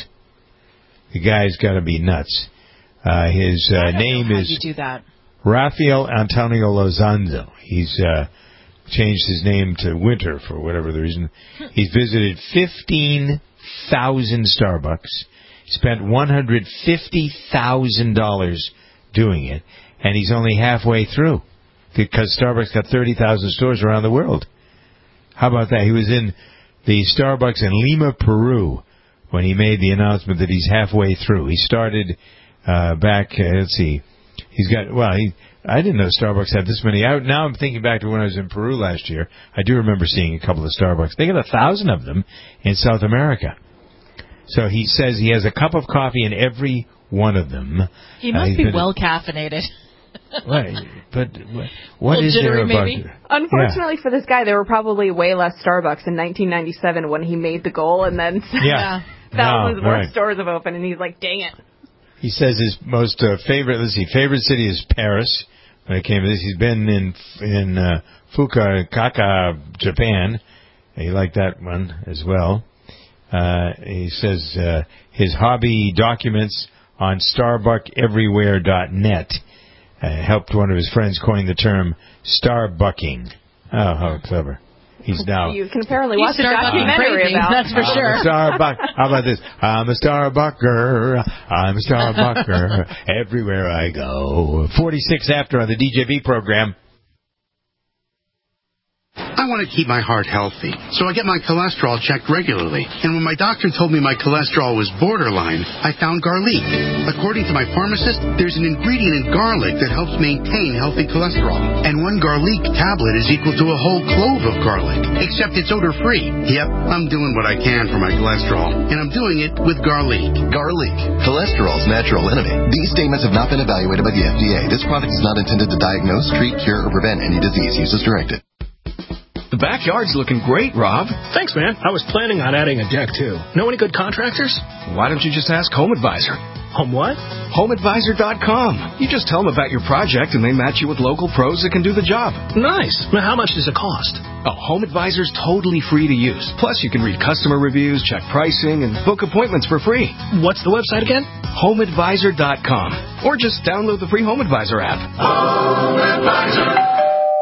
The guy's got to be nuts. Uh, his uh, I don't name know how is you do that. Rafael Antonio Lozanzo. He's uh, changed his name to Winter for whatever the reason. He's visited fifteen thousand Starbucks, spent one hundred fifty thousand dollars doing it, and he's only halfway through because Starbucks got thirty thousand stores around the world. How about that? He was in the Starbucks in Lima, Peru, when he made the announcement that he's halfway through. He started uh, back, uh, let's see, he's got, well, he, I didn't know Starbucks had this many. I, now I'm thinking back to when I was in Peru last year. I do remember seeing a couple of Starbucks. They got a thousand of them in South America. So he says he has a cup of coffee in every one of them. He Uh, must he's be been- well caffeinated. Right, but what, what Little is there jittery, about maybe? it? Unfortunately for this guy, there were probably way less Starbucks in nineteen ninety-seven when he made the goal, and then Yeah. thousands No, more right. stores have opened, and he's like, dang it. He says his most uh, favorite, let's see, favorite city is Paris. When it came to this, he's been in in uh, Fukuoka, Japan. He liked that one as well. Uh, he says uh, his hobby documents on starbuck everywhere dot net. Uh, helped one of his friends coin the term starbucking. Oh, how clever. He's now. You can apparently He's watch a documentary about. That's for sure. I'm a Starbuck. How about this? I'm a Starbucker. I'm a Starbucker. Everywhere I go. forty-six after on the D J V program. I want to keep my heart healthy, so I get my cholesterol checked regularly. And when my doctor told me my cholesterol was borderline, I found garlic. According to my pharmacist, there's an ingredient in garlic that helps maintain healthy cholesterol. And one garlic tablet is equal to a whole clove of garlic, except it's odor-free. Yep, I'm doing what I can for my cholesterol, and I'm doing it with garlic. Garlic, cholesterol's natural enemy. These statements have not been evaluated by the F D A. This product is not intended to diagnose, treat, cure, or prevent any disease. Use as directed. The backyard's looking great, Rob. Thanks, man. I was planning on adding a deck, too. Know any good contractors? Why don't you just ask Home Advisor? Home what? home advisor dot com. You just tell them about your project, and they match you with local pros that can do the job. Nice. Now, how much does it cost? Oh, Home Advisor's totally free to use. Plus, you can read customer reviews, check pricing, and book appointments for free. What's the website again? home advisor dot com. Or just download the free Home Advisor app. Home Advisor.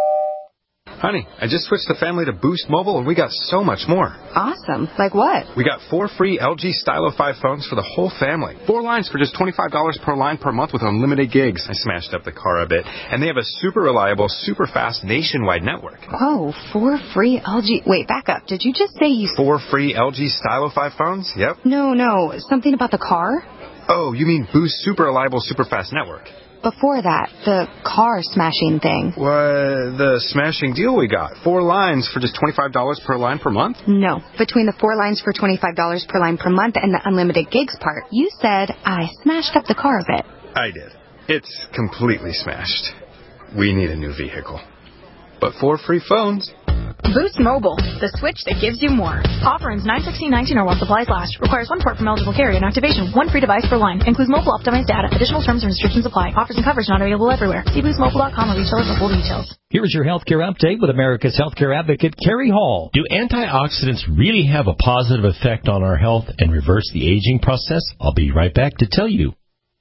Honey, I just switched the family to Boost Mobile, and we got so much more. Awesome. Like what? We got four free L G Stylo five phones for the whole family. Four lines for just twenty-five dollars per line per month with unlimited gigs. I smashed up the car a bit. And they have a super reliable, super fast nationwide network. Whoa, four free L G... Wait, back up. Did you just say you... Four free L G Stylo five phones? Yep. No, no. Something about the car? Oh, you mean Boost super reliable, super fast network. Before that, the car smashing thing. What? The smashing deal we got. Four lines for just twenty-five dollars per line per month? No. Between the four lines for twenty-five dollars per line per month and the unlimited gigs part, you said I smashed up the car a bit. I did. It's completely smashed. We need a new vehicle. But four free phones. Boost Mobile, the switch that gives you more. Offer ends nine sixteen nineteen or while supplies last. Requires one port from eligible carrier and activation. One free device per line. Includes mobile optimized data. Additional terms and restrictions apply. Offers and coverage not available everywhere. See boost mobile dot com or retailer for full details. Here's your healthcare update with America's healthcare advocate, Carrie Hall. Do antioxidants really have a positive effect on our health and reverse the aging process? I'll be right back to tell you.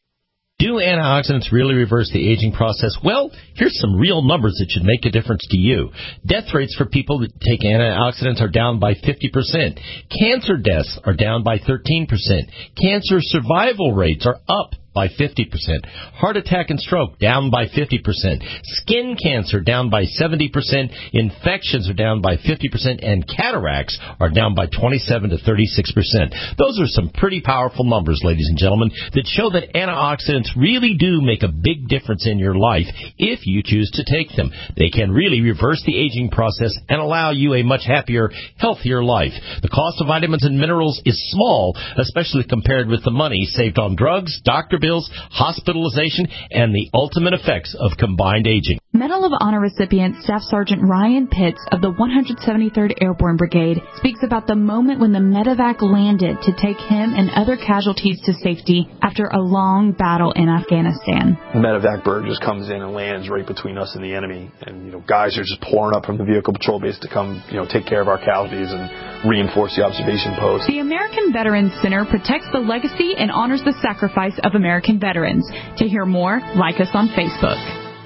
Do antioxidants really reverse the aging process? Well, here's some real numbers that should make a difference to you. Death rates for people that take antioxidants are down by fifty percent. Cancer deaths are down by thirteen percent. Cancer survival rates are up by fifty percent. Heart attack and stroke down by fifty percent. Skin cancer down by seventy percent. Infections are down by fifty percent. And cataracts are down by twenty-seven to thirty-six percent. Those are some pretty powerful numbers, ladies and gentlemen, that show that antioxidants really do make a big difference in your life if you choose to take them. They can really reverse the aging process and allow you a much happier, healthier life. The cost of vitamins and minerals is small, especially compared with the money saved on drugs, doctor bills, hospitalization, and the ultimate effects of combined aging. Medal of Honor recipient Staff Sergeant Ryan Pitts of the one hundred seventy-third Airborne Brigade speaks about the moment when the medevac landed to take him and other casualties to safety after a long battle in Afghanistan. The medevac bird just comes in and lands right between us and the enemy, and you know, guys are just pouring up from the vehicle patrol base to come, you know, take care of our casualties and reinforce the observation post. The American Veterans Center protects the legacy and honors the sacrifice of American veterans. To hear more, like us on Facebook.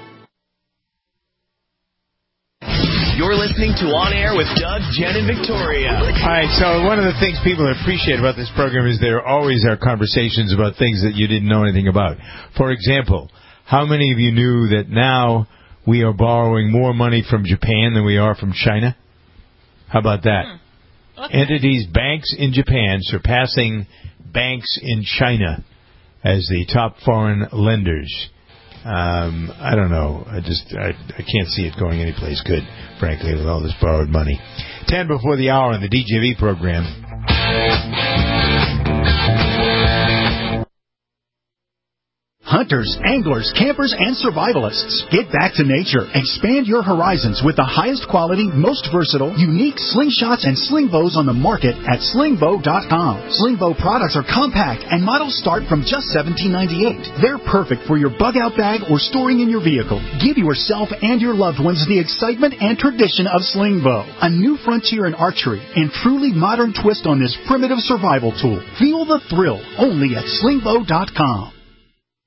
You're listening to On Air with Doug, Jen, and Victoria. All right, so one of the things people appreciate about this program is there always are conversations about things that you didn't know anything about. For example, how many of you knew that now we are borrowing more money from Japan than we are from China? How about that? Hmm. Okay. Entities, banks in Japan surpassing banks in China as the top foreign lenders. Um, I don't know. I just I, I can't see it going anyplace good, frankly, with all this borrowed money. Ten before the hour on the D J V program. Hunters, anglers, campers, and survivalists, get back to nature. Expand your horizons with the highest quality, most versatile, unique slingshots and sling bows on the market at sling bow dot com. Sling bow products are compact and models start from just seventeen ninety-eight. They're perfect for your bug-out bag or storing in your vehicle. Give yourself and your loved ones the excitement and tradition of sling bow, a new frontier in archery and truly modern twist on this primitive survival tool. Feel the thrill only at sling bow dot com.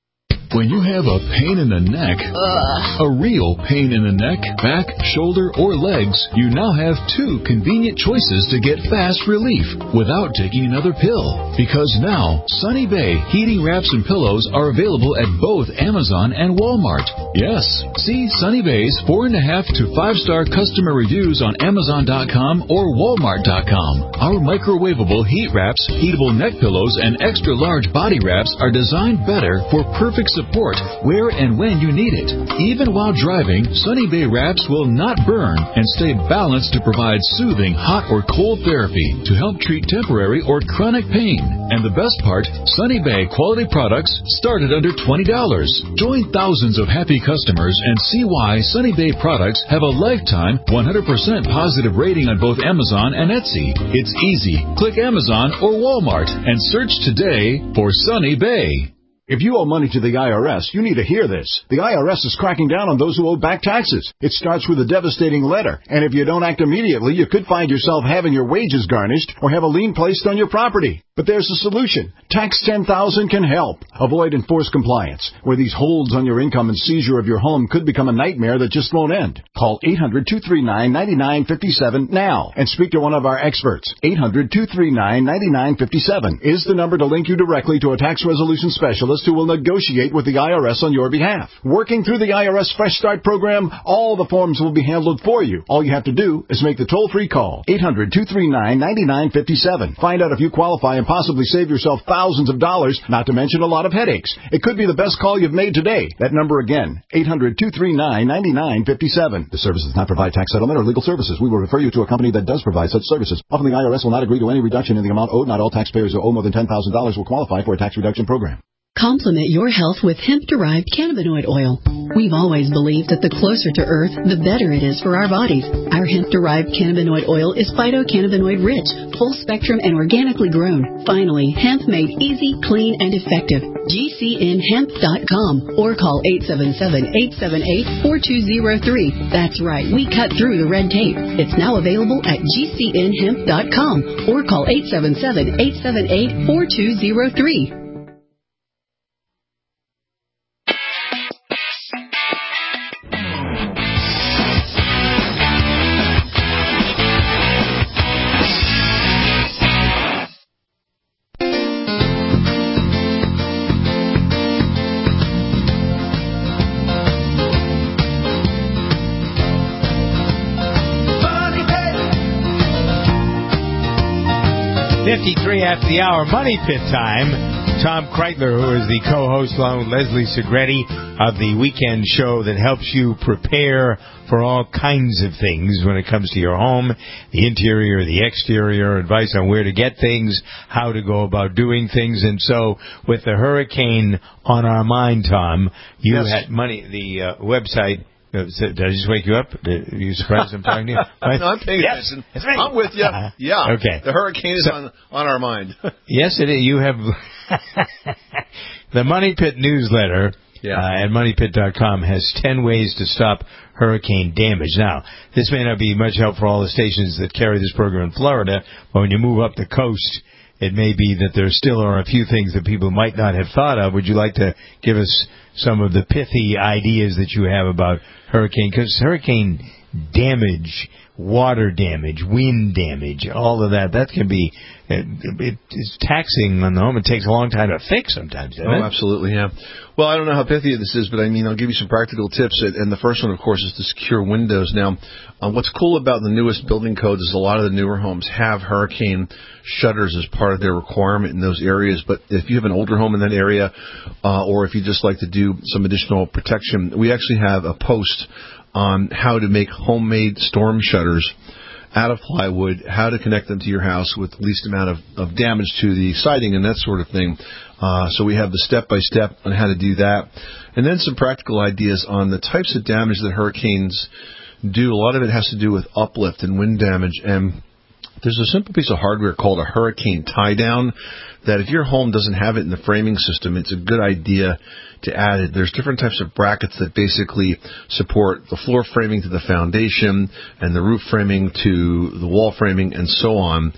When you have a pain in the neck, Ugh. a real pain in the neck, back, shoulder, or legs, you now have two convenient choices to get fast relief without taking another pill. Because now, Sunny Bay heating wraps and pillows are available at both Amazon and Walmart. Yes, see Sunny Bay's four and a half to five star customer reviews on Amazon dot com or Walmart dot com. Our microwavable heat wraps, heatable neck pillows, and extra large body wraps are designed better for perfect support where and when you need it. Even while driving, Sunny Bay wraps will not burn and stay balanced to provide soothing hot or cold therapy to help treat temporary or chronic pain. And the best part, Sunny Bay quality products start at under twenty dollars. Join thousands of happy customers and see why Sunny Bay products have a lifetime one hundred percent positive rating on both Amazon and Etsy. It's easy. Click Amazon or Walmart and search today for Sunny Bay. If you owe money to the I R S, you need to hear this. The I R S is cracking down on those who owe back taxes. It starts with a devastating letter, and if you don't act immediately, you could find yourself having your wages garnished or have a lien placed on your property. But there's a solution. Tax ten thousand can help. Avoid enforced compliance, where these holds on your income and seizure of your home could become a nightmare that just won't end. Call eight hundred, two three nine, nine nine five seven now and speak to one of our experts. eight hundred, two three nine, nine nine five seven is the number to link you directly to a tax resolution specialist who will negotiate with the I R S on your behalf. Working through the I R S Fresh Start program, all the forms will be handled for you. All you have to do is make the toll-free call. eight hundred, two three nine, nine nine five seven. Find out if you qualify and possibly save yourself thousands of dollars, not to mention a lot of headaches. It could be the best call you've made today. That number again, eight hundred, two three nine, nine nine five seven. The service does not provide tax settlement or legal services. We will refer you to a company that does provide such services. Often the I R S will not agree to any reduction in the amount owed. Not all taxpayers who owe more than ten thousand dollars will qualify for a tax reduction program. Complement your health with hemp-derived cannabinoid oil. We've always believed that the closer to Earth, the better it is for our bodies. Our hemp-derived cannabinoid oil is phytocannabinoid-rich, full-spectrum, and organically grown. Finally, hemp made easy, clean, and effective. G C N hemp dot com or call eight seven seven, eight seven eight, four two zero three. That's right, we cut through the red tape. It's now available at G C N hemp dot com or call eight seven seven, eight seven eight, four two zero three. fifty-three after the hour, Money Pit time. Tom Kreitler, who is the co-host along with Leslie Segretti of the weekend show that helps you prepare for all kinds of things when it comes to your home, the interior, the exterior, advice on where to get things, how to go about doing things. And so with the hurricane on our mind, Tom, you yes. had money, the uh, website. Did I just wake you up? Are you surprised I'm talking to you? Right? No, I'm paying yes, attention. it's me. I'm with you. Yeah. Okay. The hurricane is so, on on our mind. Yes, it is. You have the Money Pit newsletter yeah. uh, at money pit dot com has ten ways to stop hurricane damage. Now, this may not be much help for all the stations that carry this program in Florida, but when you move up the coast, it may be that there still are a few things that people might not have thought of. Would you like to give us some of the pithy ideas that you have about hurricane? Because hurricane damage, water damage, wind damage, all of that, that can be, it, it, it's taxing on the home. It takes a long time to fix sometimes, doesn't oh, it? Oh, absolutely, yeah. Well, I don't know how pithy this is, but I mean, I'll give you some practical tips. And the first one, of course, is to secure windows. Now, um, what's cool about the newest building codes is a lot of the newer homes have hurricane shutters as part of their requirement in those areas. But if you have an older home in that area, uh, or if you just like to do some additional protection, we actually have a post on how to make homemade storm shutters out of plywood, how to connect them to your house with the least amount of, of damage to the siding and that sort of thing. Uh, so we have the step-by-step on how to do that. And then some practical ideas on the types of damage that hurricanes do. A lot of it has to do with uplift and wind damage. And there's a simple piece of hardware called a hurricane tie-down that if your home doesn't have it in the framing system, it's a good idea to add it. There's different types of brackets that basically support the floor framing to the foundation and the roof framing to the wall framing and so on.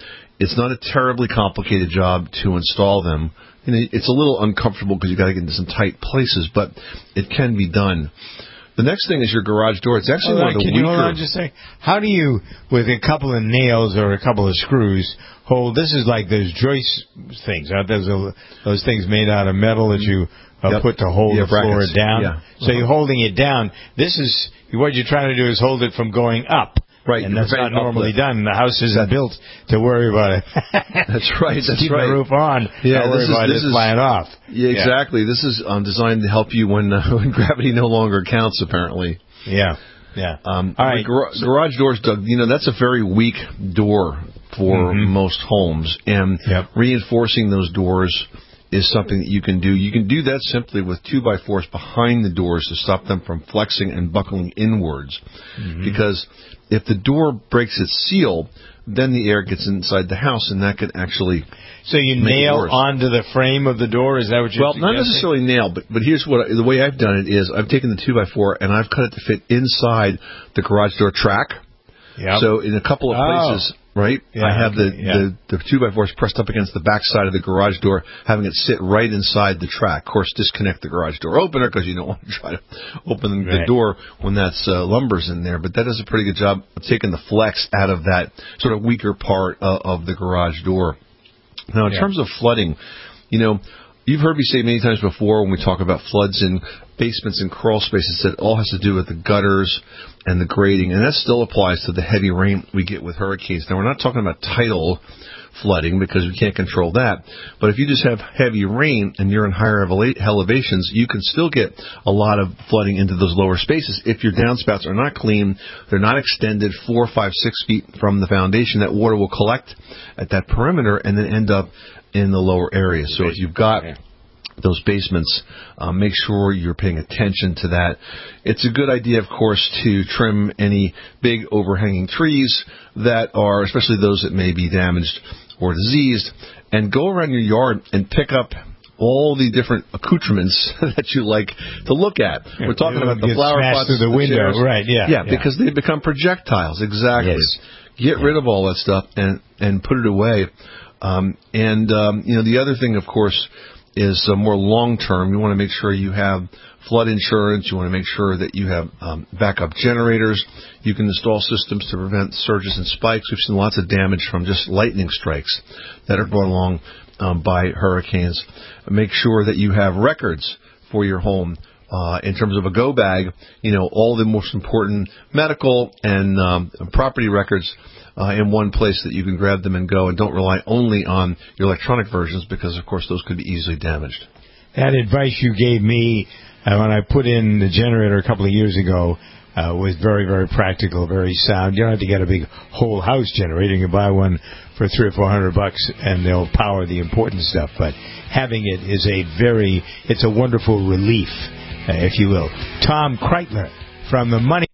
It's not a terribly complicated job to install them. You know, it's a little uncomfortable because you got to get into some tight places, but it can be done. The next thing is your garage door. It's actually hold one of the on, can weaker. You hold on just a second. How do you, with a couple of nails or a couple of screws, hold? This is like those joist things, aren't those those things made out of metal that you uh, Yep. put to hold Yeah, the floor brackets. down? Yeah. So you're holding it down. This is what you're trying to do is hold it from going up. Right, and you're that's not preventing normally uplift. done. The house isn't built to worry about it. That's right. That's Keep right. the roof on. Yeah, Don't worry this is about this it is flying off. Yeah, exactly. This is um, designed to help you when uh, when gravity no longer counts. Apparently. Yeah. Yeah. Um, All right. gar- garage doors, Doug. You know that's a very weak door for Mhm. most homes, and Yep. reinforcing those doors is something that you can do. You can do that simply with two by fours behind the doors to stop them from flexing and buckling inwards. Mhm. Because if the door breaks its seal, then the air gets inside the house, and that could actually So you make it nail worse. onto the frame of the door? Is that what you're Well, not suggesting? necessarily nail, but but here's what I, the way I've done it is I've taken the two by four and I've cut it to fit inside the garage door track. Yep. So in a couple of Oh. places, right, Yeah, I have the, okay, yeah. the the two by fours pressed up against the back side of the garage door, having it sit right inside the track. Of course, disconnect the garage door opener because you don't want to try to open the Right. door when that's uh, lumber's in there. But that does a pretty good job of taking the flex out of that sort of weaker part uh, of the garage door. Now, in Yeah. terms of flooding, you know, you've heard me say many times before when we talk about floods in basements and crawl spaces that it all has to do with the gutters and the grading, and that still applies to the heavy rain we get with hurricanes. Now, we're not talking about tidal flooding because we can't control that, but if you just have heavy rain and you're in higher eleva- elevations, you can still get a lot of flooding into those lower spaces. If your downspouts are not clean, they're not extended four, five, six feet from the foundation, that water will collect at that perimeter and then end up in the lower areas. So if you've got those basements, um, make sure you're paying attention to that. It's a good idea, of course, to trim any big overhanging trees that are, especially those that may be damaged or diseased, and go around your yard and pick up all the different accoutrements that you like to look at. Yeah, We're talking it'll about the get flower smashed pots through the the window, chairs. right, yeah, Yeah, yeah. because they become projectiles, exactly. Yes. Get rid of all that stuff and, and put it away. Um, and, um, you know, the other thing, of course, is uh, more long-term. You want to make sure you have flood insurance. You want to make sure that you have um, backup generators. You can install systems to prevent surges and spikes. We've seen lots of damage from just lightning strikes that are brought along um, by hurricanes. Make sure that you have records for your home. Uh, in terms of a go bag, you know, all the most important medical and um, property records uh, in one place that you can grab them and go, and don't rely only on your electronic versions because, of course, those could be easily damaged. That advice you gave me uh, when I put in the generator a couple of years ago uh, was very, very practical, very sound. You don't have to get a big whole house generator. You can buy one for three or four hundred bucks, and they'll power the important stuff. But having it is a very, it's a wonderful relief, uh, if you will. Tom Kreitler from the Money.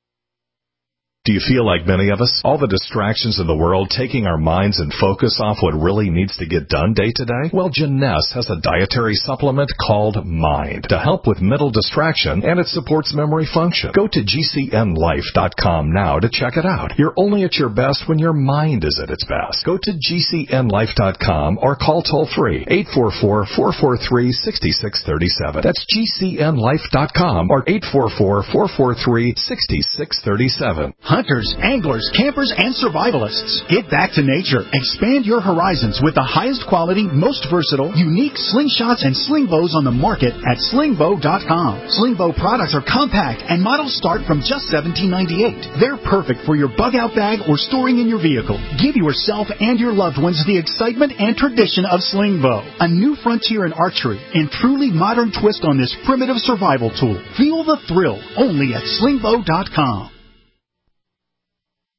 Do you feel like many of us? All the distractions in the world taking our minds and focus off what really needs to get done day to day? Well, Jeunesse has a dietary supplement called Mind to help with mental distraction, and it supports memory function. Go to G C N life dot com now to check it out. You're only at your best when your mind is at its best. Go to G C N life dot com or call toll free eight four four, four four three, six six three seven. That's G C N life dot com or eight four four, four four three, six six three seven. Hunters, anglers, campers, and survivalists. Get back to nature. Expand your horizons with the highest quality, most versatile, unique slingshots and sling bows on the market at sling bow dot com. Sling bow products are compact and models start from just seventeen ninety-eight. They're perfect for your bug out bag or storing in your vehicle. Give yourself and your loved ones the excitement and tradition of sling bow. A new frontier in archery and truly modern twist on this primitive survival tool. Feel the thrill only at sling bow dot com.